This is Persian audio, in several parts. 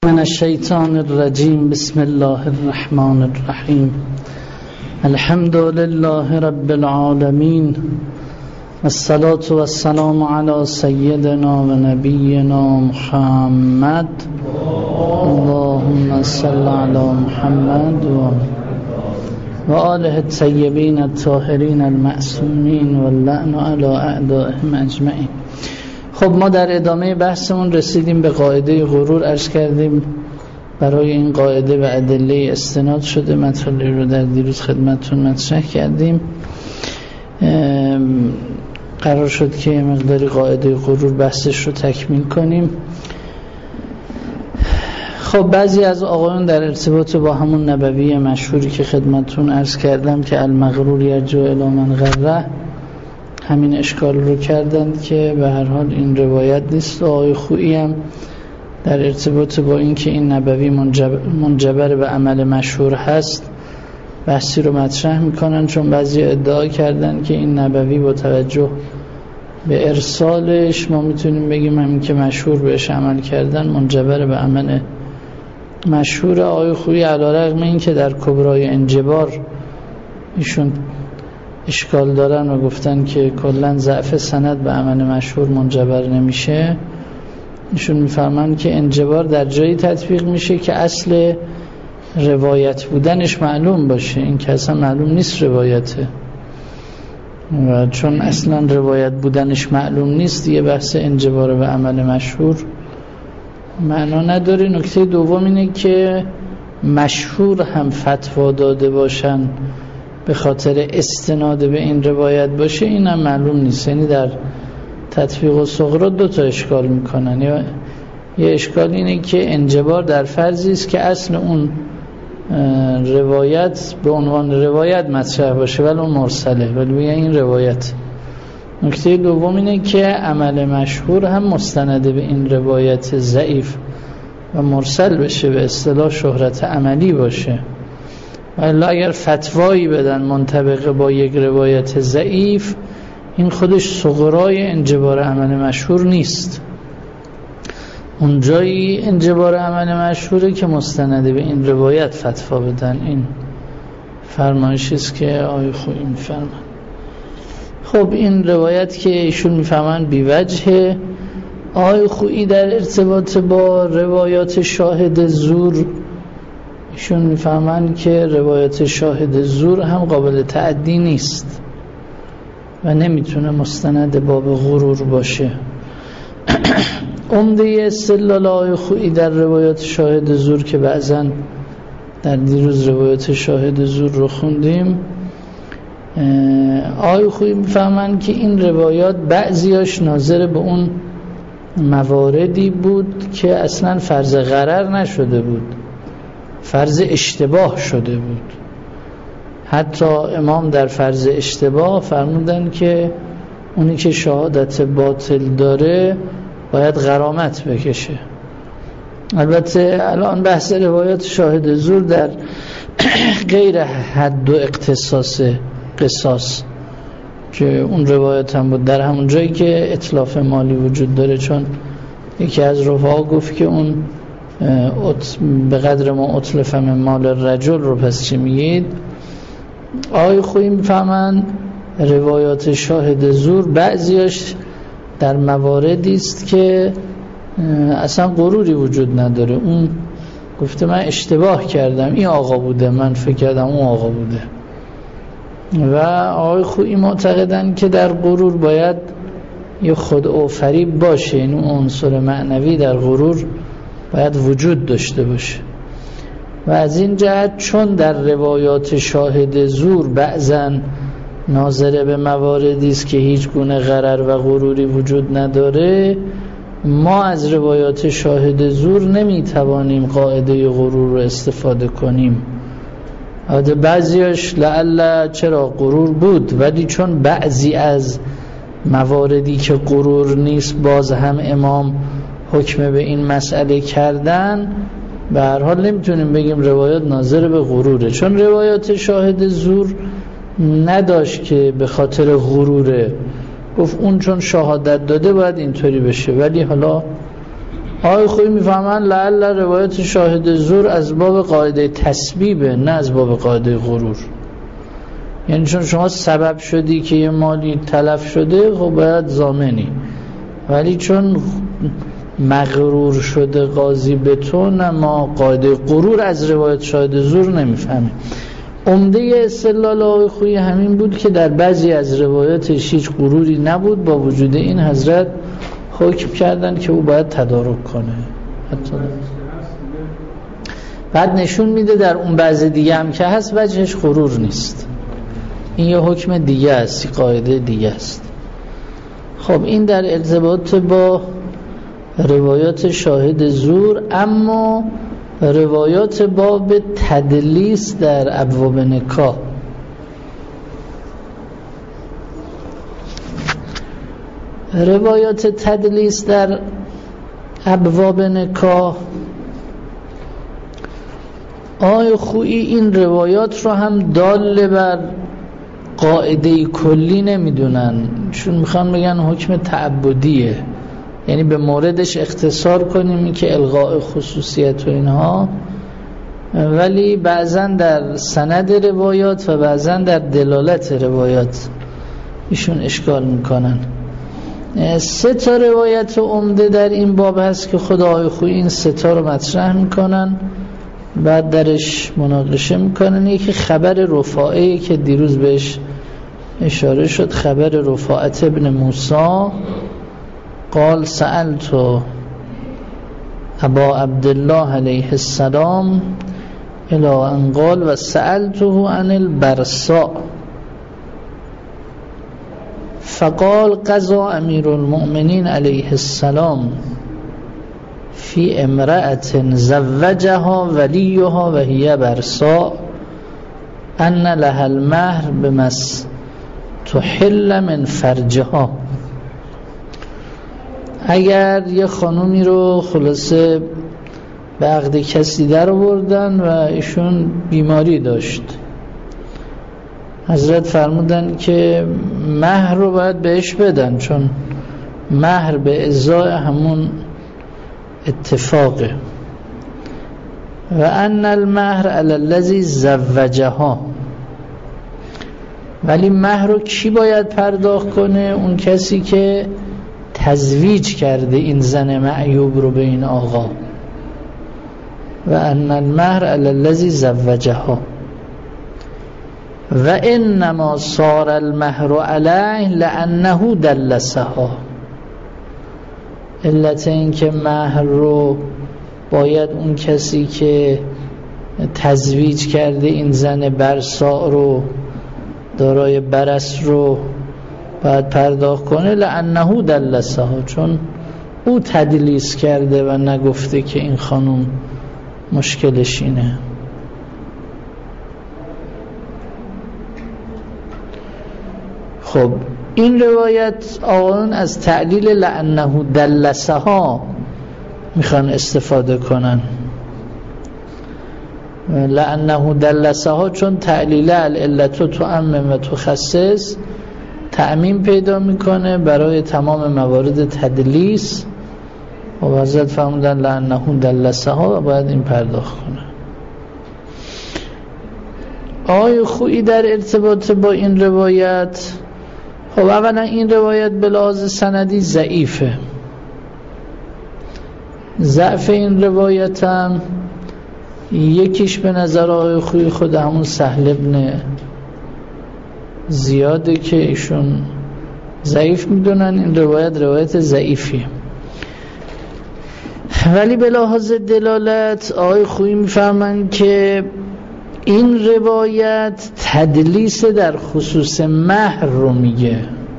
من الشیطان الرجیم. بسم الله الرحمن الرحیم. الحمد لله رب العالمین، الصلاة والسلام علی سیدنا و نبینا محمد. اللهم صل علی محمد و آله الطیبین الطاهرین المعصومین و اللعن علی اعدائهم اجمعین. خب ما در ادامه بحثمون رسیدیم به قاعده غرور. عرض کردیم برای این قاعده و ادله استناد شده، مطالبی رو در دیروز خدمتتون مطرح کردیم. قرار شد که مقداری قاعده غرور بحثش رو تکمیل کنیم. خب بعضی از آقایون در ارتباط با همون نبوی مشهوری که خدمتتون عرض کردم که المغرور یرجع الی من غره، همین اشکال رو کردند که به هر حال این روایت نیست. و آقای خویی هم در ارتباط با این که این نبوی منجبر به عمل مشهور هست بحثی رو مطرح میکنن، چون بعضی ادعا کردن که این نبوی با توجه به ارسالش ما میتونیم بگیم همین که مشهور بهش عمل کردن منجبر به عمل مشهور. آقای خویی علیرغم این که در کبرای انجبار ایشون اشکال دارن و گفتن که کلن ضعف سند به عمل مشهور منجبر نمیشه، ایشون میفرمان که انجبار در جایی تطبیق میشه که اصل روایت بودنش معلوم باشه. این که اصلا معلوم نیست روایته، و چون اصلا روایت بودنش معلوم نیست دیگه بحث انجبار به عمل مشهور معنا نداره. نکته دوم اینه که مشهور هم فتوا داده باشن به خاطر استناد به این روایت باشه، این هم معلوم نیست. یعنی در تطبیق و صغرا دو تا اشکال میکنن. یه اشکال اینه که انجبار در فرضی است که اصل اون روایت به عنوان روایت مطرح باشه ولی اون مرسله، ولی این روایت. نکته دوم اینه که عمل مشهور هم مستنده به این روایت ضعیف و مرسل بشه، به اصطلاح شهرت عملی باشه. ولی اگر فتوایی بدن منطبق با یک روایت ضعیف، این خودش صغرای انجبار عمل مشهور نیست. اونجایی انجبار عمل مشهوره که مستنده به این روایت فتوا بدن. این فرمایشی است که آقای خویی میفرمان. خب این روایت که ایشون میفهمن بیوجه. آقای خویی در ارتباط با روایات شاهد زور ایشون میفهمن که روایت شاهد زور هم قابل تعدی نیست و نمیتونه مستند باب غرور باشه. عمده استدلال آقای خویی در روایات شاهد زور که بعضن در دیروز روایات شاهد زور رو خوندیم، آقای خویی میفهمن که این روایات بعضیاش ناظر به اون مواردی بود که اصلا فرض غرر نشده بود، فرض اشتباه شده بود. حتی امام در فرض اشتباه فرمودن که اونی که شهادت باطل داره باید غرامت بکشه. البته الان بحث روایات شاهد زور در غیر حد و اختصاص قصاص که اون روایت هم بود، در همون جایی که اتلاف مالی وجود داره، چون یکی از رفعا گفت که اون به قدر ما اتلف من مال رجل رو پس چی میگید؟ آقای خویی میفهمن روایات شاهد زور بعضیاش در مواردی است که اصلا غروری وجود نداره. اون گفته من اشتباه کردم، این آقا بوده، من فکر کردم اون آقا بوده. و آقای خویی معتقدن که در غرور باید یه خدع و فریب باشه، یعنی اون عنصر معنوی در غرور باید وجود داشته باشه. و از این جهت چون در روایات شاهد زور بعضن ناظر به مواردی است که هیچ گونه غرر و غروری وجود نداره، ما از روایات شاهد زور نمیتوانیم قاعده غرور رو استفاده کنیم. بعضیاش لعل چرا غرور بود، ولی چون بعضی از مواردی که غرور نیست باز هم امام حکم به این مسئله کردن، به هر حال نمیتونیم بگیم روایات ناظر به غروره، چون روایات شاهد زور نداشت که به خاطر غروره، گفت اون چون شهادت داده باید اینطوری بشه. ولی حالا آقای خویی میفهمن لعل روایت شاهد زور از باب قاعده تسبیبه، نه از باب قاعده غرور. یعنی چون شما سبب شدی که یه مالی تلف شده، خب باید ضامنی، ولی چون مغرور شده قاضی به تو، نه، ما قاعده غرور از روایت شاهد زور نمیفهمیم. عمده استدلال آقای خویی همین بود که در بعضی از روایاتش هیچ غروری نبود، با وجود این حضرت حکم کردن که او باید تدارک کنه. بعد نشون میده در اون بعضی دیگه هم که هست وجهش غرور نیست، این یه حکم دیگه است، قاعده دیگه است. خب این در ارتباط با روایات شاهد زور. اما روایات باب تدلیس در ابواب نکاح، روایات تدلیس در ابواب نکاح، آقای خویی این روایات رو هم دال بر قاعده کلی نمیدونن، چون میخوان بگن حکم تعبدیه، یعنی به موردش اختصار کنیم که الغاء خصوصیت و اینها، ولی بعضا در سند روایات و بعضا در دلالت روایات ایشون اشکال میکنن. 3 تا روایت عمده در این باب هست که خود آقای خویی این 3 تا رو مطرح میکنن، بعد درش مناقشه میکنن. یکی خبر رفاعه که دیروز بهش اشاره شد، خبر رفاعت ابن موسی قال سألت ابا عبدالله علیه السلام الی ان قال و سألته عن البرصاء فقال قضى امیر المؤمنین علیه السلام فی امرأة زوجها ولیها و هی برصاء ان لها المهر بمس تحل من فرجها. اگر یه خانومی رو خلاصه به عقد کسی در آوردن و ایشون بیماری داشت، حضرت فرمودن که مهر رو باید بهش بدن، چون مهر به ازای همون اتفاقه. و ان المهر علی الذی زوجها، ولی مهر رو کی باید پرداخت کنه؟ اون کسی که تزویج کرده این زن معیوب رو به این آقا. و ان المهر علی الذی زوجها و انما صار المهر علیه لانه دلسها. علت این که مهر رو باید اون کسی که تزویج کرده این زن برصاء رو، دارای برص رو، باید پرداخت کنه، لانه دلسها، چون او تدلیس کرده و نگفته که این خانم مشکلش اینه. خب این روایت آقایون از تعلیل لانه دلسها میخوان استفاده کنن. لانه دلسها چون تعلیل العلت تعمم و تخصص، تعمیم پیدا میکنه برای تمام موارد تدلیس، و حضرت فرمودن لانه دلسها و باید این پرداخت کنه. آقای خویی در ارتباط با این روایت، خب اولا این روایت به لحاظ سندی ضعیفه. ضعف این روایت هم یکیش به نظر آقای خویی خود همون سهل ابن زیاده که ایشون ضعیف میدونن این روایت ضعیفیه. ولی به لحاظ دلالت آقای خویی میفهمن که این روایت تدلیس در خصوص مهر رو میگه.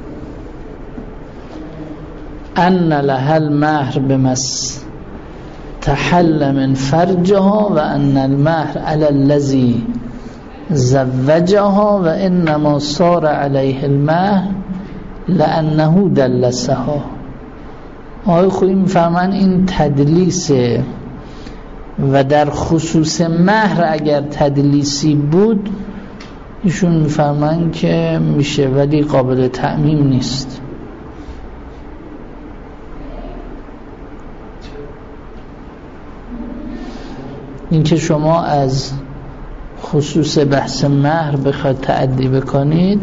ان لها المهر بمس تحل من فرجها و ان المهر علی الذی زوجها و انما صار علیه المهر لانه دلسها. آقای خویی میفهمن این تدلیسه و در خصوص مهر اگر تدلیسی بود ایشون میفهمن که میشه، ولی قابل تعمیم نیست. اینکه شما از خصوص بحث مهر بخواید تعدی بکنید،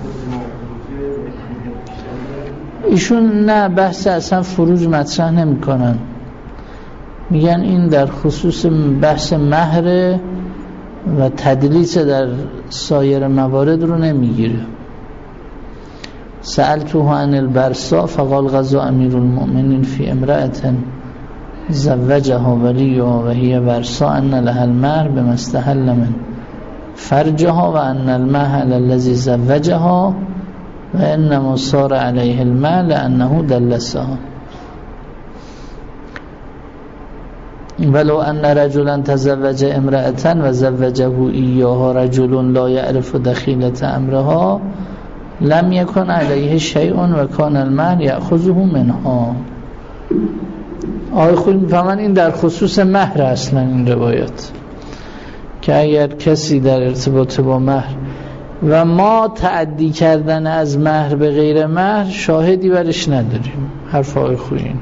ایشون نه بحث اصلا فروج مطرح نمی کنن، میگن این در خصوص بحث مهر و تدلیس در سایر موارد رو نمیگیره. سألته عن البرصاء فقال غزا امیر المؤمنین فی امرأة زوجها ولیها و هی برصاء ان لها المهر بما استحل من فرجها و ان المهر الذي زوجها و انما صار علیه المال لانه دلسها ولو ان رجلا تزوج امرأة و زوجه ایاها رجل لا یعرف دخیلة امرها لم یکن علیه شیء و کان المهر یأخذه منها. آقای خویی میفهمن این در خصوص مهر اصلا این روایت، که اگر کسی در ارتباط با مهر و ما تعدی کردن از مهر به غیر مهر شاهدی برش نداریم. حرف آقای خویی اینه.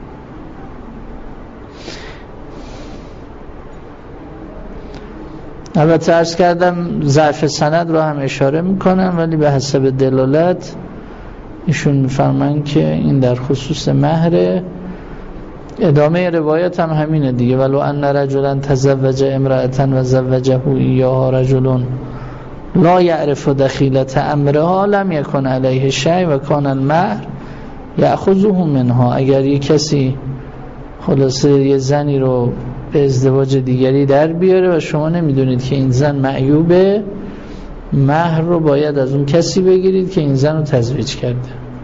البته عرض کردم ضعف سند رو هم اشاره میکنم، ولی به حسب دلالت ایشون میفرمان که این در خصوص مهر. ادامه روایت هم همینه دیگه، ولو ان رجلا تزوج امرأة و زوجه ایاها رجل لا یعرف دخیلة امرها لم یکن علیه شیء و کان المهر یأخذه منها. اگر یک کسی خلاصه یه زنی رو به ازدواج دیگری در بیاره و شما نمیدونید که این زن معیوبه، مهر رو باید از اون کسی بگیرید که این زن رو تزویج کرده.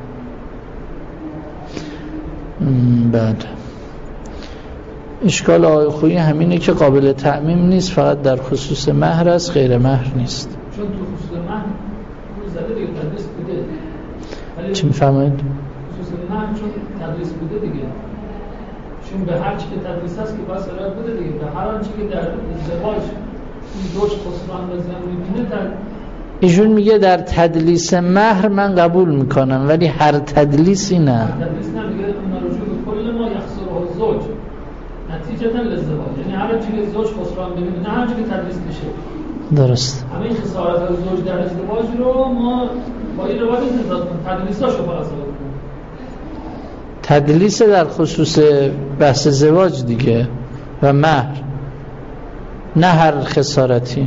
بعد اشکال آقای خویی همینه که قابل تعمیم نیست، فقط در خصوص مهر است، غیر مهر نیست. چون تو خصوص مهر زده دیگه تدریس بوده. چی میفهمید؟ خصوص مهر چون تدریس بوده دیگه، چون به هر چی که تدریس هست که باید سرایت بوده دیگه، به هر آنچه که در ازدواج این دوش خسران و زن میبینه. ایشون میگه در تدلیس مهر من قبول میکنم، ولی هر تدلیسی نه. تدلیس نمیگه نرجو به کل ما یخسره الزوج نتیجتا للزواج، یعنی هر چی که زوج خسران ببینه، نه هر چی که تدلیس بشه. درست. همه این خسارت از زوج در ازدواج رو ما با این روایت انتزاع کنیم، تدلیساشو فقط کنیم. تدلیس در خصوص بحث زواج دیگه و مهر، نه هر خسارتی.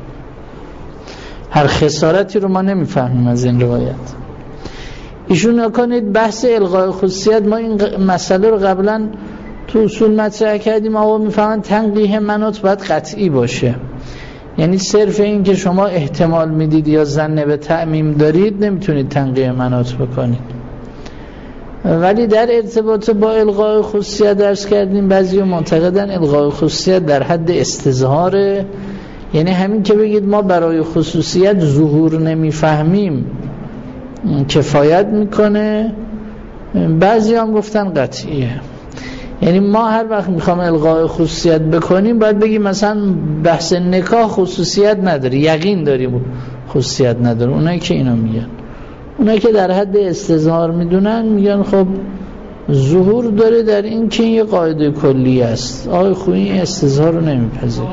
هر خسارتی رو ما نمیفهمیم از این روایت. ایشون نکنید بحث الغای خصوصیت، ما این مسئله رو قبلا تو اصول مطرح کردیم. آقا میفهمن تنقیح مناط باید قطعی باشه، یعنی صرف این که شما احتمال میدید یا ظن به تعمیم دارید نمیتونید تنقیح مناط بکنید. ولی در ارتباط با الغای خصوصیت درس کردیم بعضی معتقدن الغای خصوصیت در حد استظهاره، یعنی همین که بگید ما برای خصوصیت ظهور نمیفهمیم کفایت میکنه. بعضی هم گفتن قطعیه، یعنی ما هر وقت میخوام الغای خصوصیت بکنیم باید بگیم مثلا بحث نکاح خصوصیت نداره، یقین داریم خصوصیت نداره. اونایی که اینو میگن، اونایی که در حد استظهار میدونن میگن خب ظهور داره در این که این یه قاعده کلی است. آقای خویی این استظهار رو نمیپذیره.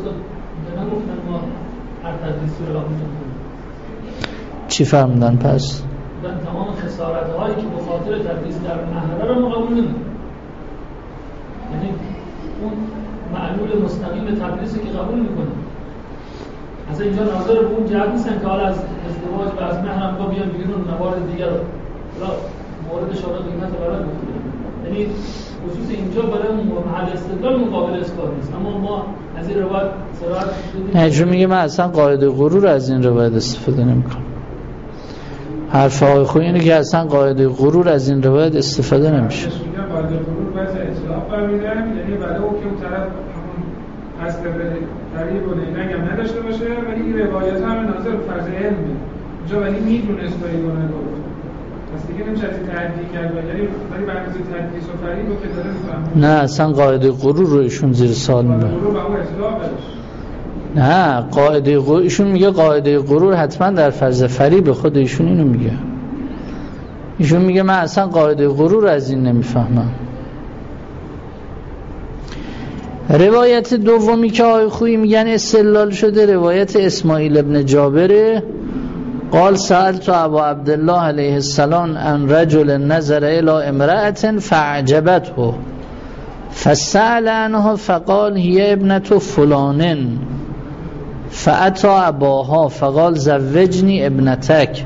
چی فرمودن پس؟ تمام خسارت هایی که به خاطر تدریس در مهر رو قبول نمی‌کنه، یعنی اون معلول مستقیم تدریسی که قبول میکنه. اصلا اینجا ناظر به اون جهت نیستن که حالا از ازدواج و از مهر هم بیان بیرون موارد دیگر رو موردش حالا قیمت برای بکنیم، یعنی خصوص اینجا برای اون محل استدلال مقابل اثبات نیست. اما ما از این روایت صراحت نه، چون میگه من اصلا قاعده غرور از این روایت استفاده نمیکنم. حرف آقای خویی اینه که اصلا قاعده غرور از این روایت استفاده نمیشه. قاعده غرور باید اطلاق برمی‌داریم، یعنی برای اون که اون طرف همون قصد به قریب و نگم نداشته باشه، ولی این روایت هم ناظر به فرض علمه. اونجا ولی میدونست با این گونه گفت. پس دیگه نمیشه از این تعدیل کرد، یعنی ولی برنامه تدریس و فریب رو که داره میفهمه. نه اصلا قاعده غرور رو ایشون زیر سوال میبره. غرور با اون اطلاقش. نه، قاعده غرور ایشون میگه قاعده غرور حتما در فرض فریب. خود ایشون اینو میگه. ایشون میگه من اصلا قاعده غرور از این نمیفهمم. روایت دومی که آقای خویی میگن استدلال شده روایت اسماعیل ابن جابره. قال سألت ابا عبدالله علیه السلام عن رجل نظر الى امرأة فعجبته فسأل عنها فقال هي ابنة فلان فأتى اباها فقال زوجني ابنتك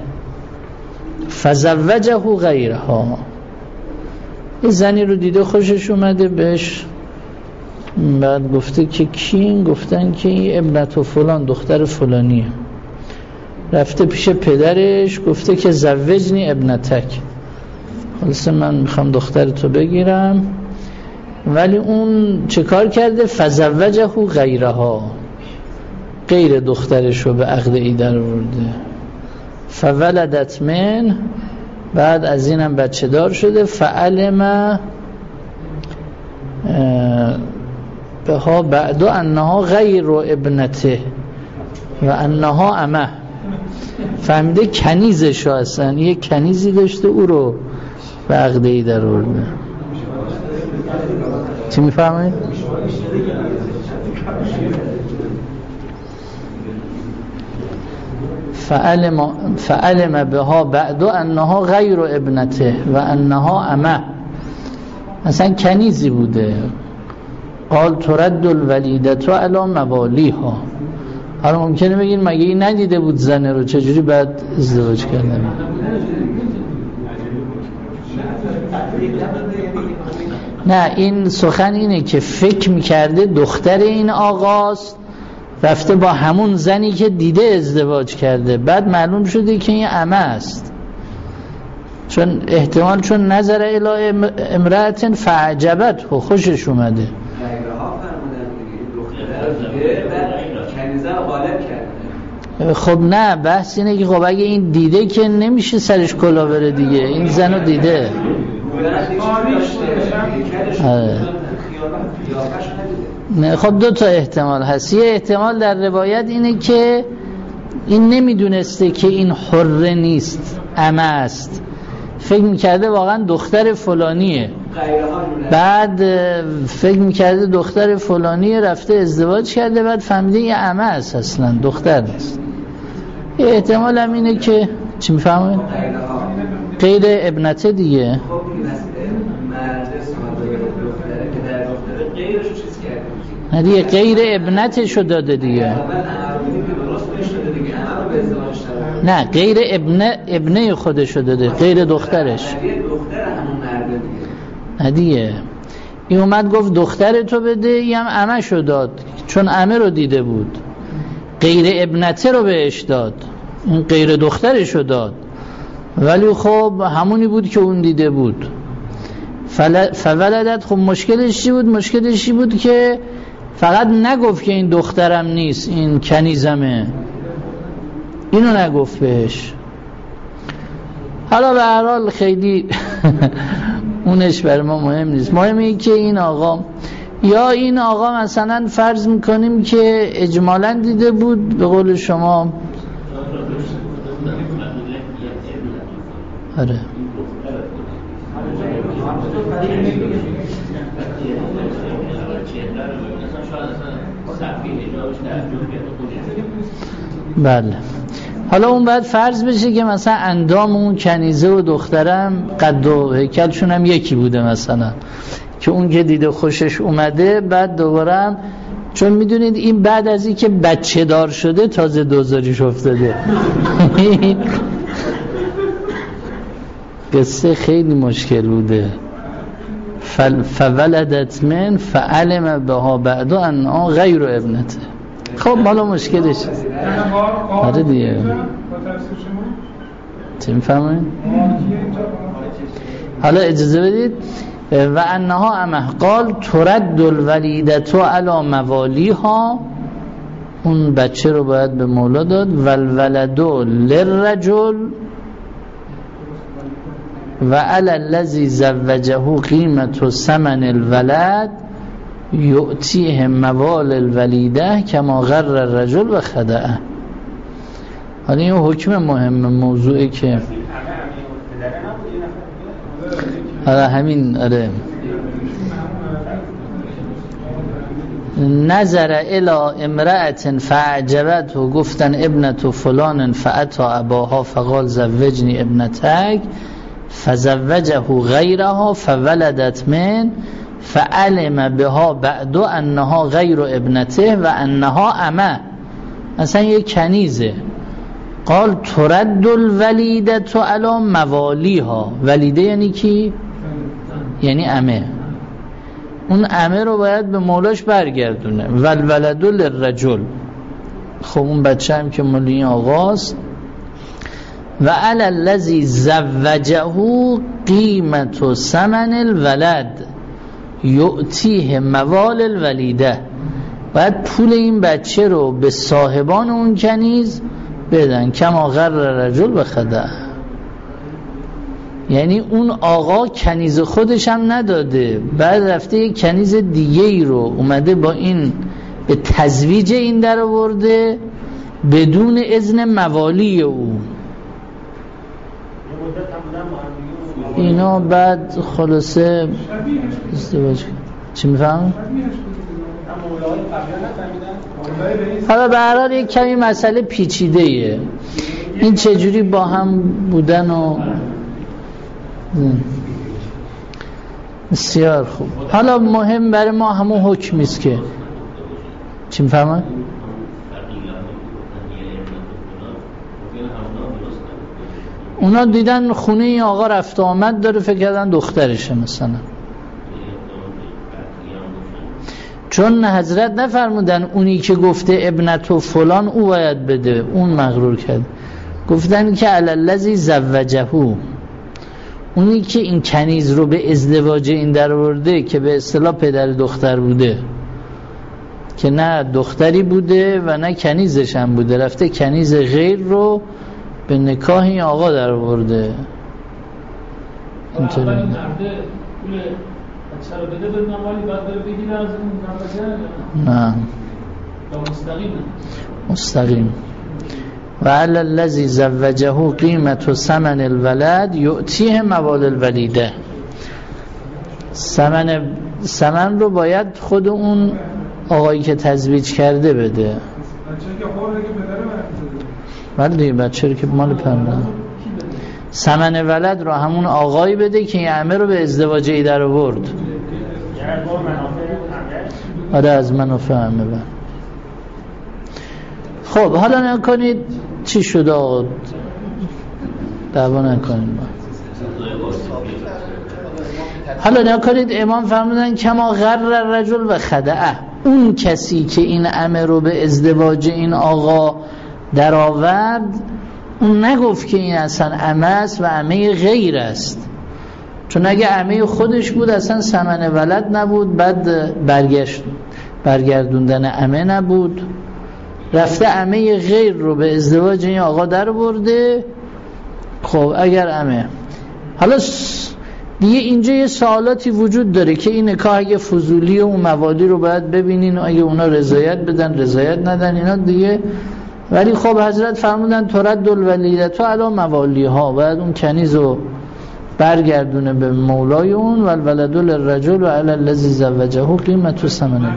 فزوجه غیرها. این زنی رو دیده خوشش اومده بهش، بعد گفته که کی؟ گفتن که این ابنت فلان، دختر فلانیه. رفته پیش پدرش گفته که زوجنی ابنتک، خلاصه من میخوام دخترتو بگیرم. ولی اون چه کار کرده؟ فزوجه غیرها، غیر دخترشو به عقد ای در آورده. فولدت من، بعد از اینم بچه دار شده. فعلم بها بعد انها غیر ابنته و انها امه. فهمیده کنیزشو، اصلا یه کنیزی داشته او رو به عقد ای در آورده. چی میفهمید؟ فعلم بها بعد انها غیر ابنته و انها امه، اصلا کنیزی بوده. قال ترد الولیدت علی موالیها. حالا ممکنه بگین مگه این ندیده بود زنه رو، چجوری بعد ازدواج کردن؟ نه، این سخن اینه که فکر میکرده دختر این آقاست، رفته با همون زنی که دیده ازدواج کرده، بعد معلوم شده که این عمه است. چون احتمال چون نظر الی امرأة فعجبت، خوشش اومده. خب نه، بحث اینه که خب اگه این دیده که نمیشه سرش کلا بره دیگه، این زنو دیده. نه خب دو تا احتمال هست. یه احتمال در روایت اینه که این نمیدونسته که این حره نیست، عمه است، فکر میکرده واقعا دختر فلانیه، بعد فکر میکرده دختر فلانیه، رفته ازدواج کرده، بعد فهمیده یه عمه است، اصلا دختر نیست. یه احتمال هم اینه که چی میفهمید؟ غیر ابنته دیگه. نه دیگه، غیر ابنتشو داده دیگه. نه، غیر ابنه خودشو داده، غیر دخترش. نه دیگه، این اومد گفت دختر تو بده، این هم عمه شو داد، چون عمه رو دیده بود. غیر ابنته رو بهش داد، این غیر دخترشو داد، ولی خب همونی بود که اون دیده بود. فولدت. خب مشکلش چی بود؟ مشکلش چی بود که فقط نگفت که این دخترم نیست، این کنیزمه، اینو نگفت بهش. حالا به هر حال خیلی اونش برای ما مهم نیست. مهم اینه که این آقا، یا این آقا مثلا فرض میکنیم که اجمالاً دیده بود، به قول شما. آره بله. حالا اون بعد فرض بشه که مثلا اندام اون کنیزه و دخترم قد و هیکلشون هم یکی بوده، مثلا که اون که دیده خوشش اومده، بعد دوباره چون میدونید این بعد از این که بچه دار شده تازه دوزاریش افتاده. قصه خیلی مشکل بوده. فولدت من فعلم بها بعد انها غیر ابنته. خب حالا مشکلش آره دیگه، چی میفهمید؟ حالا اجازه بدید. و انها امه. قال ترد الولیدت علی موالیها، اون بچه رو باید به مولا داد. والولد للرجل و علی الذی زوجه قیمت ثمن الولد یؤتیه موال الولیده کما غر الرجل و خدعه. حالا این حکم مهم موضوعی که آره همین. آره نظر الی امرأة فاعجبت و گفتن ابنت فلان فاتا اباها فقال زوجنی ابنتک فزوجه غیرها فولدت من فعلم بها بعد انها غیر ابنته و انها امه، مثلا یک کنیزه. قال ترد الولیدة علی موالیها. ولیده یعنی کی؟ یعنی امه. اون امه رو باید به مولاش برگردونه. والولد للرجل، خب اون بچه هم که مال این آقاست. و علی الذی زوجه قیمت ثمن الولد یؤتیه موال الولیده، باید پول این بچه رو به صاحبان اون کنیز بدن. کما غر رجل بخدع، یعنی اون آقا کنیز خودش هم نداده، بعد رفته یک کنیز دیگه ای رو اومده با این به تزویج این در آورده بدون اذن موالی او. اینا بعد خلاصه ازدواج. چی میفهم؟ حالا به هر حال یک کمی مسئله پیچیده ایه، این چجوری با هم بودن و بسیار خوب. حالا مهم برای ما همون حکمیست که چی میفهمن؟ اونا دیدن خونه این آقا رفت آمد داره، فکر کردن دخترشه مثلا، چون حضرت نفرمودن اونی که گفته ابنت و فلان او باید بده، اون مغرور کرد. گفتن که علی الذی زوجه، اونی که این کنیز رو به ازدواج این در آورده که به اصطلاح پدر دختر بوده، که نه دختری بوده و نه کنیزش هم بوده، رفته کنیز غیر رو به نکاح این آقا در آورده. اینطوری مرده پول بچه رو بده بدون مالی بعد بره بگیره از اون بچه؟ نه، مستقیم. و علی الذی زوجه قیمت ثمن الولد یؤتیه موال الولیده. ثمن رو باید خود اون آقایی که تزویج کرده بده. بچه که خورده که پدره ولی دیگه بچه رو که مال پرده. ثمن ولد رو همون آقایی بده که این عمه رو به ازدواج ای در آورد. آره از منافع عمه. خب حالا نکنید چی شده آقا، دعوا نکنید. حالا نکنید امام فرمودن کما غر رجل و خدعه، اون کسی که این عمه رو به ازدواج این آقا در آورد اون نگفت که این اصلا عمه است و عمه غیر است، چون اگه عمه خودش بود اصلا ثمن ولد نبود، بعد برگردوندن عمه نبود، رفته عمه غیر رو به ازدواج این آقا در برده. خب اگر عمه، حالا دیگه اینجا یه سوالاتی وجود داره که این نکاح اگه فضولی و اون موالی رو باید ببینین و اگه اونا رضایت بدن رضایت ندن اینا دیگه. ولی خب حضرت فرمودن ترد الولیدة علی موالیها، باید اون کنیز رو برگردونه به مولای اون. و الولد للرجل و علی الذی زوجه قیمت ثمن.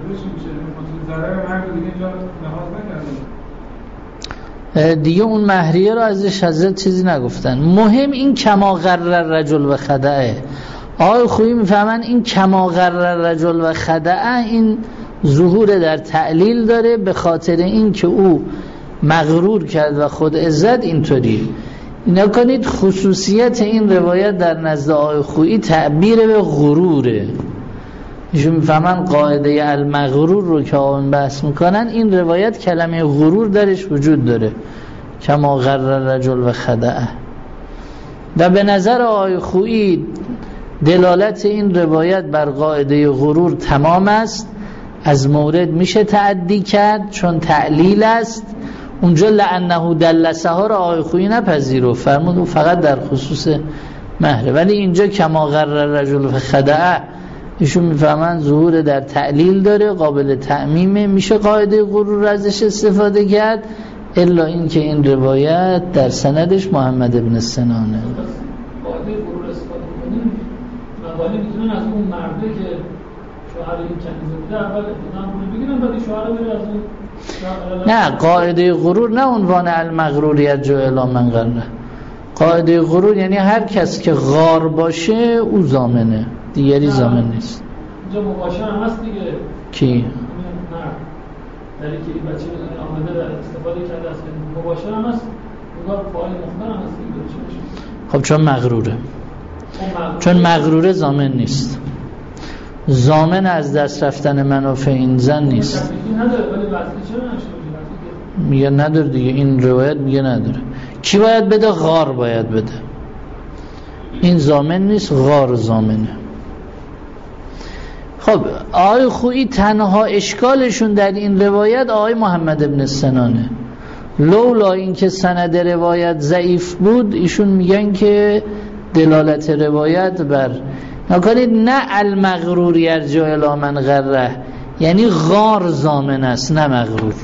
دیگه اون مهریه رو ازش حضرت چیزی نگفتن. مهم این کما غر رجل و خدعه. آقای خویی میفهمن این کما غر رجل و خدعه این ظهور در تعلیل داره، به خاطر این که او مغرور کرد و خود عزت. اینطوری اینا کنید خصوصیت این روایت در نزد آقای خویی تعبیر به غروره. ایشون میفهمن قاعده المغرور رو که آن بحث میکنن، این روایت کلمه غرور درش وجود داره، کما غر رجل و خدعه. و به نظر آقای خویی دلالت این روایت بر قاعده غرور تمام است، از مورد میشه تعدی کرد چون تعلیل است. اونجا لعنه دلسه ها رو آقای خویی نپذیرفت، فرمود فقط در خصوص مهره. ولی اینجا کما غر رجل و خدعه ایشون میفهمن ظهور در تعلیل داره، قابل تعمیمه، میشه قاعده غرور ازش استفاده کرد، الا این که این روایت در سندش محمد ابن سنانه. قاعده غرور استفاده کنیم موالی میتونن از اون مرده که شوهر این کنیزه بوده اول نام رو بگیرن بعد شوهر بره از اون. نه، قاعده غرور نه عنوان المغروریت جو الی من غره. قاعده غرور یعنی هر کس که غار باشه او ضامنه، دیگری ضامن نیست. اینجا مباشر هم هست دیگه. کی؟ نه دلیلی که این بچه آمده و استفاده کرده از مباشر هم هست، اونها فاعل مخبر هم هست دیگه. خب چون مغروره، چون مغروره ضامن نیست، ضامن از دست رفتن منافع این زن نیست. میگه نداره دیگه، این روایت میگه نداره. کی باید بده؟ غار باید بده. این ضامن نیست، غار ضامنه. خب آقای خویی تنها اشکالشون در این روایت آقای محمد ابن سنانه. لولا این که سند روایت ضعیف بود ایشون میگن که دلالت روایت بر نکنید نه المغرور یرجع الی من غره، یعنی غار ضامن است نه مغرور.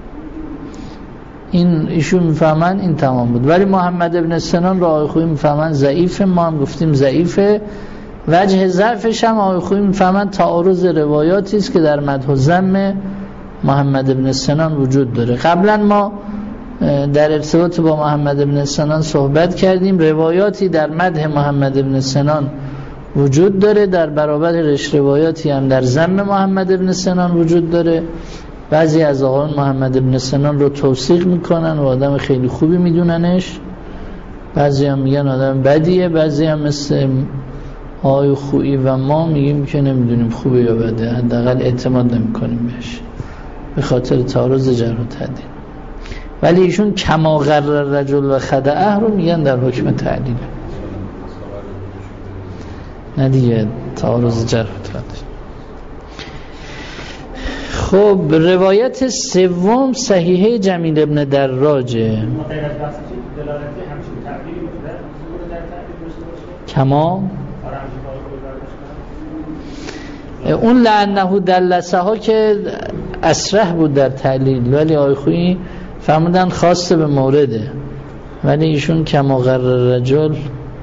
این ایشون میفهمن این تمام بود. ولی محمد ابن سنان را آقای خویی میفهمن ضعیفه، ما هم گفتیم ضعیفه. وجه ضعفش هم آقای خویی میفهمن تعارض روایاتی است که در مدح و ذم محمد ابن سنان وجود داره. قبلا ما در ارتباط با محمد ابن سنان صحبت کردیم، روایاتی در مدح محمد ابن سنان وجود داره، در برابرش روایاتی هم در ذم محمد ابن سنان وجود داره. بعضی از آقایان محمد ابن سنان رو توثیق میکنن و آدم خیلی خوبی میدوننش، بعضی هم میگن آدم بدیه، بعضی هم مثل آقای خویی و ما میگیم که نمیدونیم خوبه یا بده، حداقل اعتماد نمیکنیم بهش به خاطر تعارض جرح و تعدیل. ولی ایشون کما غرر رجل و خدعه رو میگن در حکم تعدیل، نه دیگه تعارض جرح و تعدیل. خب روایت سوم صحیحه جمیل ابن دراجه. کما اون لعنه دلسه ها که اصرح بود در تعلیل، ولی آقای خویی فرمودن خاصه به مورده، ولی ایشون کما غرر رجل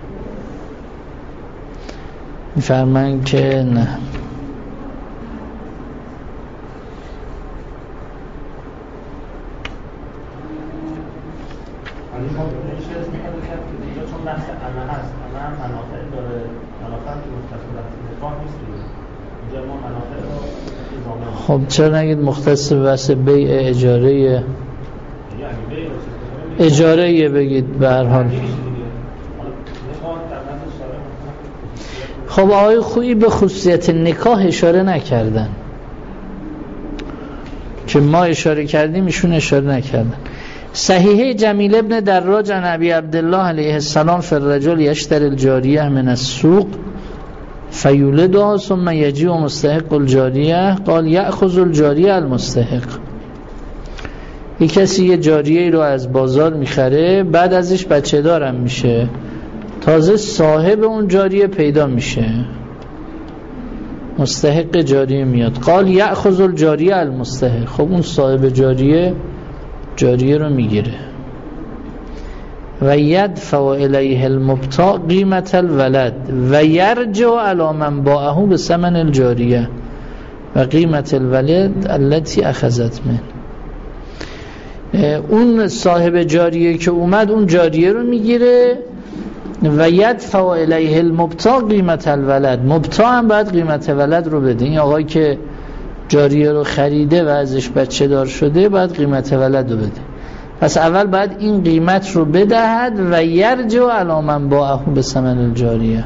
میفرمایند که نه. خب چرا نگید مختص به بحث بیع اجاره بگید به هر حال. خب آقای خویی به خصوصیت نکاح اشاره نکردن که ما اشاره کردیم، ایشون اشاره نکردن. صحیحه جمیل ابن دراج عن ابی عبدالله علیه السلام فی الرجل یشتری الجاریه من السوق فیولدها ثم یجیء مستحق الجاریه قال یأخذ الجاریه المستحق. یک کسی یه جاریه رو از بازار میخره، بعد ازش بچه دارم میشه، تازه صاحب اون جاریه پیدا میشه، مستحق جاریه میاد. قال یأخذ الجاریه المستحق. خب اون صاحب جاریه رو میگیره و یدفع الیه المبتاع قیمت الولد و یرجع علی من باعه به ثمن الجاریه و قیمت الولد التي اخذت من. اون صاحب جاریه که اومد اون جاریه رو میگیره و یدفع الیه المبتاع قیمت الولد. مبتاع هم باید قیمت ولد رو بده. این آقایی که جاریه رو خریده و ازش بچه دار شده باید قیمت ولد رو بده. پس اول باید این قیمت رو بدهد و یرجع علی من باعه به ثمن الجاریه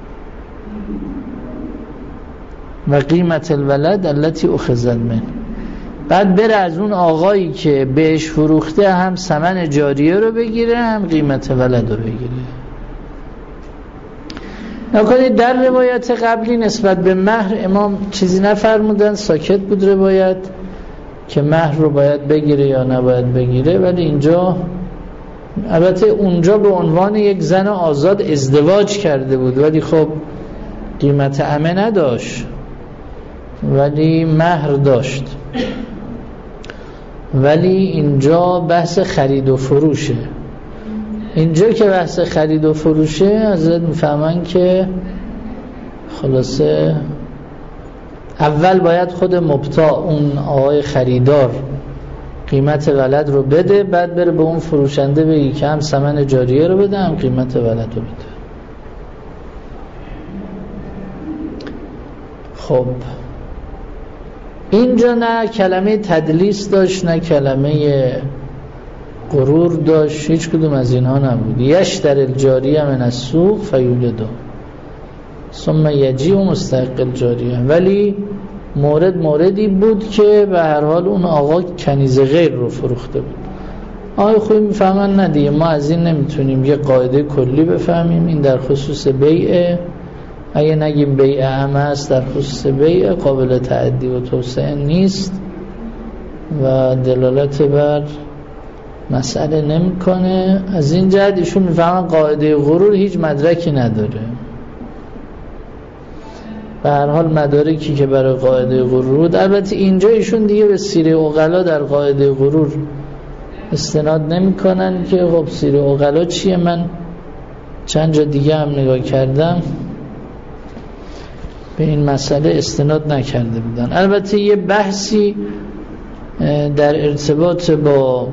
و قیمت الولد التي اخذت من. بعد بره از اون آقایی که بهش فروخته هم ثمن جاریه رو بگیره هم قیمت ولد رو بگیره. نکنید در روایت قبلی نسبت به مهر امام چیزی نفرمودن، ساکت بود روایت که مهر رو باید بگیره یا نباید بگیره. ولی اینجا البته اونجا به عنوان یک زن آزاد ازدواج کرده بود، ولی خب قیمت عمه نداشت ولی مهر داشت. ولی اینجا بحث خرید و فروشه. اینجا که بحث خرید و فروشه حضرت میفهمن که خلاصه اول باید خود مبتاع اون آقای خریدار قیمت ولد رو بده، بعد بره به اون فروشنده بگی که هم ثمن جاریه رو بده هم قیمت ولد رو بده. خب اینجا نه کلمه تدلیس داشت نه کلمه غرور داشت، هیچ کدوم از اینها نبود. یشتر الجاریه من السوق فیولده ثم یجیء مستحق الجاریه. ولی موردی بود که به هر حال اون آقا کنیز غیر رو فروخته بود. آقای خوبی میفهمن ندیه، ما از این نمیتونیم یه قاعده کلی بفهمیم. این در خصوص بیعه، اگه نگیم بیع عامه است در خصوص بیع قابل تعدی و توسعه نیست و دلالت بر مسئله نمیکنه. از این جهت ایشون میفهمن قاعده غرور هیچ مدرکی نداره. به هر حال مدارکی که برای قاعده غرور، البته اینجا ایشون دیگه به سیره عقلا در قاعده غرور استناد نمیکنن که خب سیره عقلا چیه. من چند جا دیگه هم نگاه کردم به این مسئله استناد نکرده بودن. البته یه بحثی در ارتباط با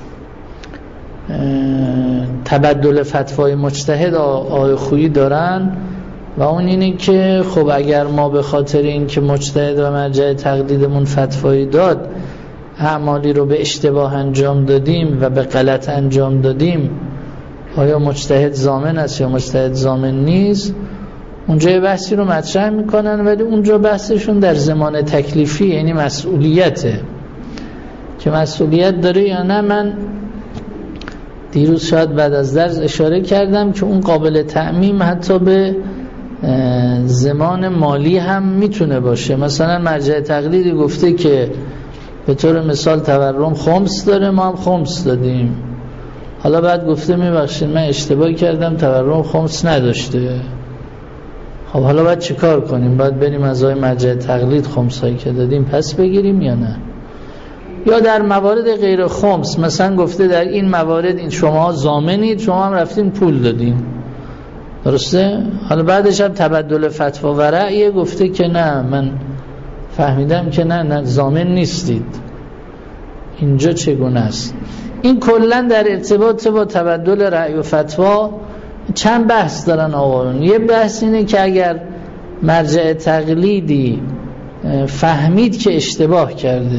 تبدل فتوای مجتهد آقای خویی دارن و اون اینه که خب اگر ما به خاطر این که مجتهد و مرجع تقلیدمون فتوایی داد اعمالی رو به اشتباه انجام دادیم و به غلط انجام دادیم، آیا مجتهد ضامن است یا مجتهد ضامن نیست؟ اونجا یه بحثی رو مطرح میکنن، ولی اونجا بحثشون در زمان تکلیفی، یعنی مسئولیته که مسئولیت داره یا نه. من دیروز شاید بعد از درس اشاره کردم که اون قابل تعمیم حتی به زمان مالی هم میتونه باشه. مثلا مرجع تقلیدی گفته که به طور مثال تورم خمس داره، ما هم خمس دادیم، حالا بعد گفته میبخشید من اشتباه کردم تورم خمس نداشته. خب حالا باید چی کار کنیم؟ باید بریم از آقای مرجع تقلید خمسایی که دادیم پس بگیریم یا نه؟ یا در موارد غیر خمس مثلا گفته در این موارد این شما ضامنید، شما هم رفتین پول دادین، درسته؟ حالا بعدش هم تبدل فتوا و رأی گفته که نه من فهمیدم که نه ضامن نیستید. اینجا چگونه است؟ این کلا در ارتباط با تبدل رأی و فتوا چند بحث دارن آقایون. یه بحث اینه که اگر مرجع تقلیدی فهمید که اشتباه کرده،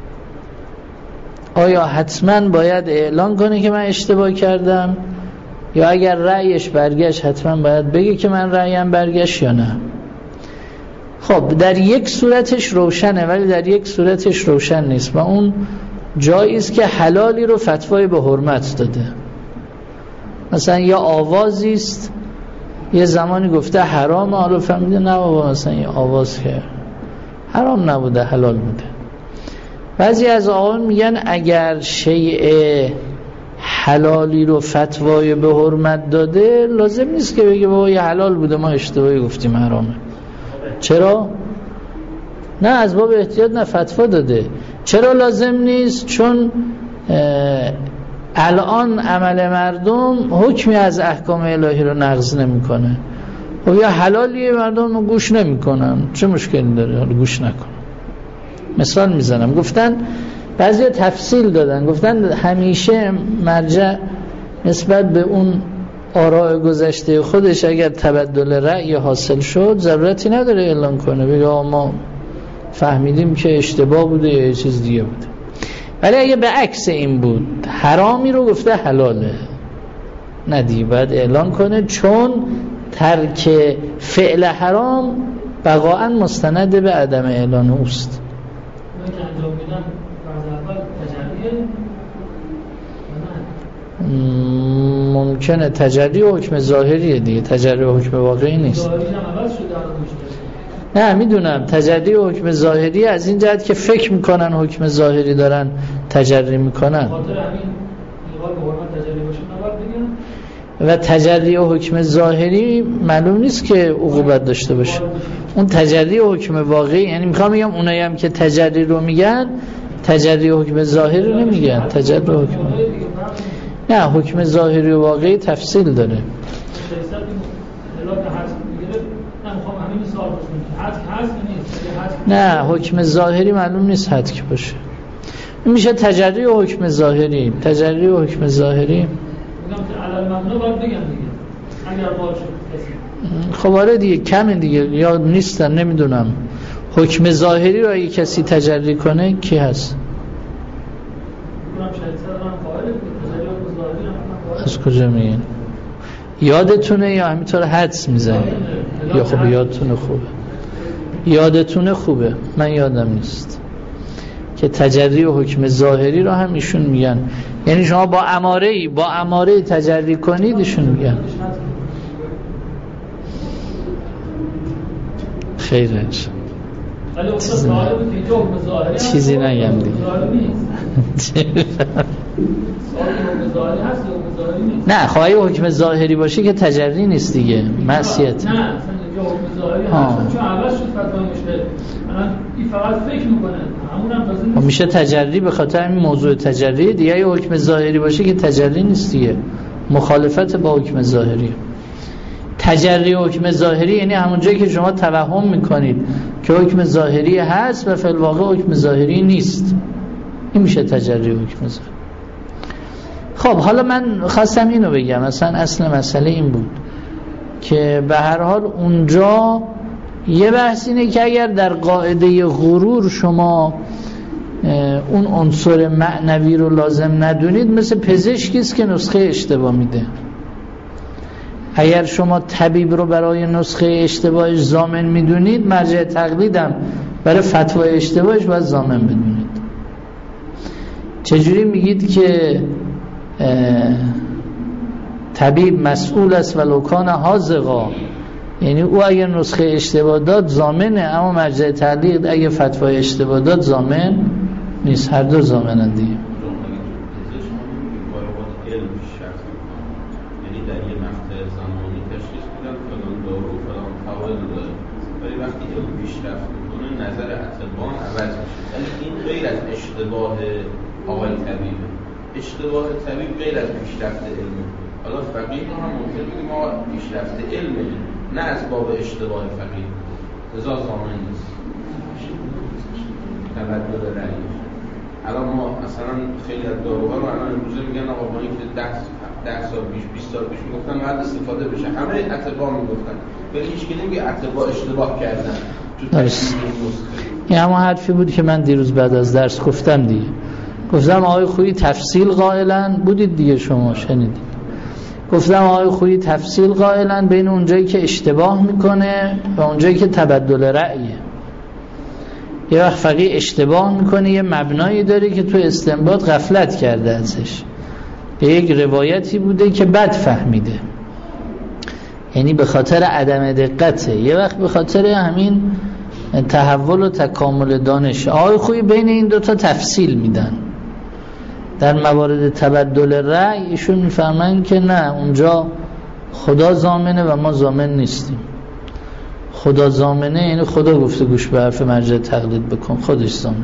آیا حتما باید اعلان کنه که من اشتباه کردم، یا اگر رأیش برگشت حتما باید بگه که من رأیم برگشت یا نه؟ خب در یک صورتش روشنه ولی در یک صورتش روشن نیست و اون جایی است که حلالی رو فتوای به حرمت داده. مثلا یه آوازی است یه زمانی گفته حرامه، حالا فهمیده نه بابا مثلا یه آواز که حرام نبوده حلال بوده. بعضی از آقایان میگن اگر شیء حلالی رو فتوای به حرمت داده لازم نیست که بگه بابا یه حلال بوده ما اشتباهی گفتیم حرامه. چرا؟ نه از باب احتیاط نه، فتوا داده. چرا لازم نیست؟ چون الان عمل مردم حکمی از احکام الهی رو نقض نمیکنه. خب یا حلالیه مردم گوش نمیکنن، چه مشکلی داره گوش نکنن؟ مثال میزنم، گفتن بعضیا تفصیل دادن، گفتن همیشه مرجع نسبت به اون آراء گذشته خودش اگر تبدل رأی حاصل شد ضرورتی نداره اعلان کنه بگه ما فهمیدیم که اشتباه بوده یا یه چیز دیگه بوده. ولی اگه به عکس این بود حرامی رو گفته حلاله، ندی باید اعلان کنه، چون ترک فعل حرام بقاءً مستند به عدم اعلان اوست. ممکنه تجری و حکم ظاهریه دیگه، تجری و حکم واقعی نیست. نه میدونم تجری و حکم ظاهری از این جهت که فکر میکنن حکم ظاهری دارن تجری میکنن و تجری و حکم ظاهری معلوم نیست که عقوبت داشته باشه. اون تجری و حکم واقعی، یعنی میخوام بگم اونایی هم که تجری رو میگن تجری و حکم ظاهری رو نمیگن، تجری و حکم نه، حکم ظاهری و واقعی تفصیل داره. نه حکم ظاهری معلوم نیست حد که باشه. میشه تجری و حکم ظاهری. تجری و حکم ظاهری میگم که علل مبنا باید بگم دیگه اگر باشه کسی. خب آره دیگه کمه دیگه، یا نیستن نمیدونم. حکم ظاهری رو اگه کسی تجری کنه کی هست؟ میگم شاید صدرم قائل تجری حکم ظاهری هم قائل. از کجا میگین؟ یادتونه یا همینطور حدس میزنی؟ یا خب یادتونه خوبه. یادتونه خوبه، من یادم نیست که تجری و حکم ظاهری رو هم ایشون میگن. یعنی شما با اماره تجری کنید ایشون میگن. خیره چیزی نگم دیگه. نه خواهی حکم ظاهری باشه که تجری نیست دیگه، معصیت. نه اصلا حکم ظاهری هست چون عوض شد فتوا مشته. الان این فقط فکر میکنه همونم تازه نیست. میشه تجری به خاطر همین موضوع تجری دیگه. یا حکم ظاهری باشه که تجری نیست دیگه، مخالفت با حکم ظاهری. تجری و حکم ظاهری یعنی همون جایی که شما توهم میکنید که حکم ظاهری هست و فی الواقع حکم ظاهری نیست، این میشه تجری و حکم ظاهری. خب حالا من خواستم اینو بگم، مثلا اصل مسئله این بود که به هر حال اونجا یه بحث اینه که اگر در قاعده غرور شما اون عنصر معنوی رو لازم ندونید، مثل پزشکیست که نسخه اشتباه میده. اگر شما طبیب رو برای نسخه اشتباهش ضامن میدونید، مرجع تقلیدم برای فتوای اشتباهش باید ضامن بدونید. چجوری میگید که طبیب مسئول است ولو کان حاذقا؟ یعنی او اگر نسخه اشتباه داد ضامنه، اما مرجع تقلید اگه فتوای اشتباه داد ضامن نیست. هر دو ضامنن دیگه. اشتباه طبیب غیر از پیشرفت علمه. حالا فقیه هم ممکن بگیم ما پیشرفت علمه، نه از باب اشتباه فقیه، لذا ضامن نیست تبدل رأی. الان ما مثلا خیلی از داروها رو الان امروزه میگن آقا ما اینکه 10 سال پیش 20 سال پیش میگفتن باید استفاده بشه، همه اتباع میگفتن، ولی هیچ کی نمیگه اتباع اشتباه کردن. این همون حرفی بود که من دیروز بعد از درس گفتم دیگه. گفتم آقای خویی تفصیل قائلن، بودید دیگه شما شنیدید. گفتم آقای خویی تفصیل قائلن بین اونجایی که اشتباه میکنه و اونجایی که تبدل رأیه. یه وقت فقیه اشتباه میکنه، یه مبنایی داره که تو استنباط غفلت کرده ازش، به یک روایتی بوده که بد فهمیده، یعنی به خاطر عدم دقته، یه وقت به خاطر همین تحول و تکامل دانش. آقای خویی بین این دوتا تفصیل میدن. در موارد تبدل رأی ایشون میفهمن که نه، اونجا خدا ضامنه و ما ضامن نیستیم. خدا ضامنه یعنی خدا گفته گوش به حرف مرجع تقلید بکن، خودش ضامنه.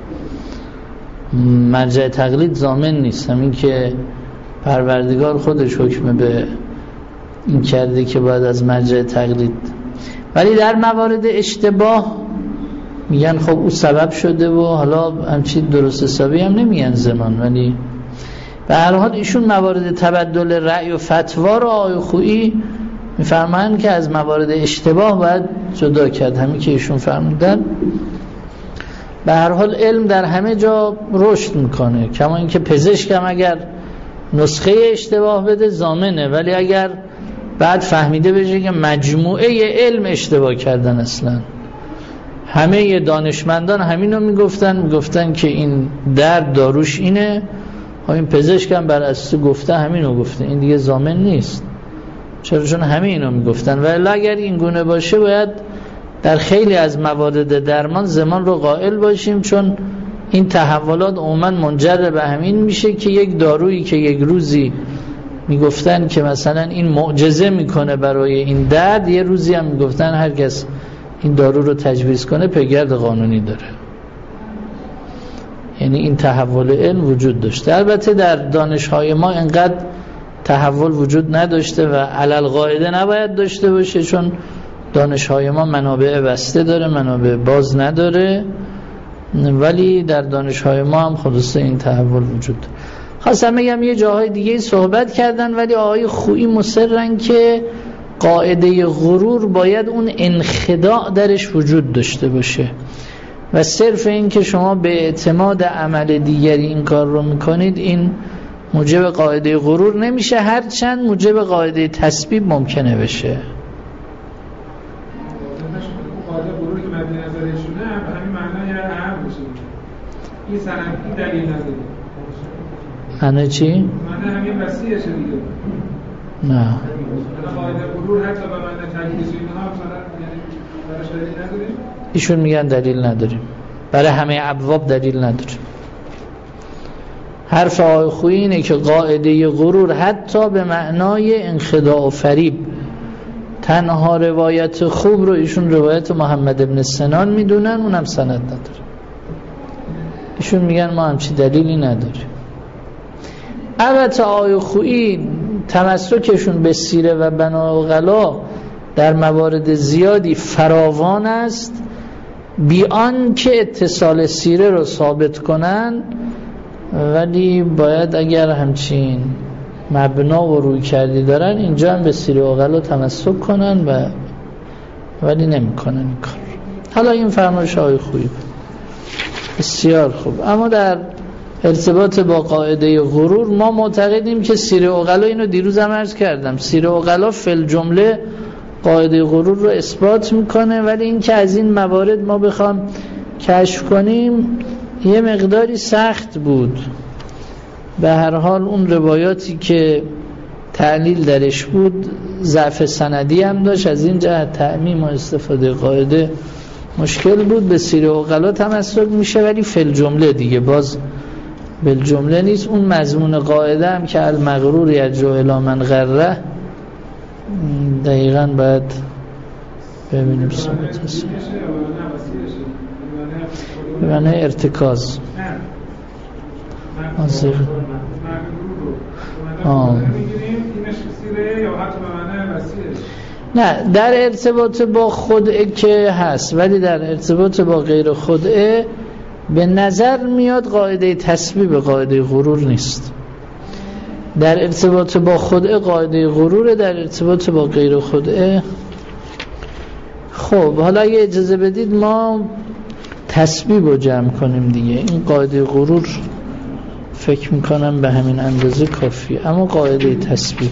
مرجع تقلید ضامن نیست، همین که پروردگار خودش حکم به این کرده که باید از مرجع تقلید. ولی در موارد اشتباه میگن خب او سبب شده و حالا همچین درست حسابی هم نمیگن زمان، ولی به هر حال ایشون موارد تبدل رأی و فتوا رو آقای خویی میفرمایند که از موارد اشتباه باید جدا کرد، همین که ایشون فرمودن. به هر حال علم در همه جا رشد میکنه، کما اینکه پزشک هم اگر نسخه اشتباه بده ضامنه، ولی اگر بعد فهمیده بشه که مجموعه علم اشتباه کردن، اصلا همه دانشمندان همینو میگفتن که این درد داروش اینه، این پزشک هم بر اساس گفته همینو گفته، این دیگه ضامن نیست. چرا؟ چون همه اینو میگفتن. ولی اگر این گونه باشه باید در خیلی از موارد درمان زمان رو قائل باشیم، چون این تحولات عموما منجر به همین میشه که یک دارویی که یک روزی میگفتن که مثلا این معجزه میکنه برای این درد، یه روزی هم میگفتن هر کس این دارو رو تجویز کنه پیگرد قانونی داره. یعنی این تحول علم وجود داشته. البته در دانش‌های ما انقدر تحول وجود نداشته و علل قاعده نباید داشته باشه، چون دانش‌های ما منابع بسته داره، منابع باز نداره، ولی در دانش‌های ما هم خلاصه این تحول وجود داره. خواستم بگم یه جاهای دیگه صحبت کردن، ولی آقای خویی مصرن که قاعده غرور باید اون انخداع درش وجود داشته باشه و صرف این که شما به اعتماد عمل دیگری این کار رو میکنید این موجب قاعده غرور نمیشه، هرچند موجب قاعده تسبیب ممکنه بشه. قاعده غرور که مد نظرشونه به همین معنای اهم بشه. این سند دلیل نداره. معنی چی؟ معنی همین وسیعشه دیگه. نه. قاعده غرور حتی به معنی تکلیف اینها مثلا یعنی براش دلیل نداریم؟ ایشون میگن دلیل نداریم. برای همه ابواب دلیل نداریم. حرف آقای خویی اینه که قاعده غرور حتی به معنای انخداع و فریب، تنها روایت خوب رو ایشون روایت محمد ابن سنان میدونن، اونم سند نداره. ایشون میگن ما همچی دلیلی نداریم. البته آقای خویی تمسکشون به سیره و بناغلا در موارد زیادی فراوان است، بیان که اتصال سیره رو ثابت کنن، ولی باید اگر همچین مبنا و روی کردی دارن اینجا هم به سیره و غلا تمسک کنن و ولی نمی کنن این کار. حالا این فرمایش آقای خویی بسیار خوب. اما در ارتباط با قاعده غرور ما معتقدیم که سیره و غلا، اینو دیروز هم عرض کردم، سیره و غلا فی الجمله قاعده غرور رو اثبات میکنه، ولی این که از این موارد ما بخوام کشف کنیم یه مقداری سخت بود. به هر حال اون روایاتی که تعلیل درش بود ضعف سندی هم داشت، از این جهت تعمیم و استفاده قاعده مشکل بود. به سیره و غلا تمسک میشه، ولی فی الجمله دیگه باز بالجمله نیست. اون مضمون قاعده هم که المغرور یرجع الی من غره، دقیقاً باید ببینیم ثابت است به معنی ارتکاز. نه، در ارتباط با خدعه که هست، ولی در ارتباط با غیر خدعه به نظر میاد قاعده تسبیب قاعده غرور نیست. در ارتباط با خدعه قاعده غروره، در ارتباط با غیر خدعه. خب حالا اگه اجازه بدید ما تسبیب رو جمع کنیم دیگه. این قاعده غرور فکر میکنم به همین اندازه کافیه، اما قاعده تسبیب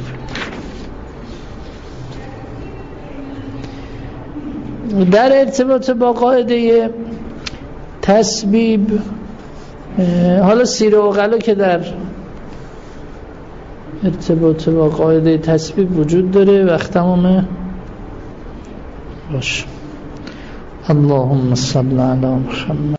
در ارتباط با قاعده تسبیب، حالا سیره و غلا که در ارتباط با قاعده تسبیب وجود داره، وقت تمامه باش. اللهم صل علی محمد.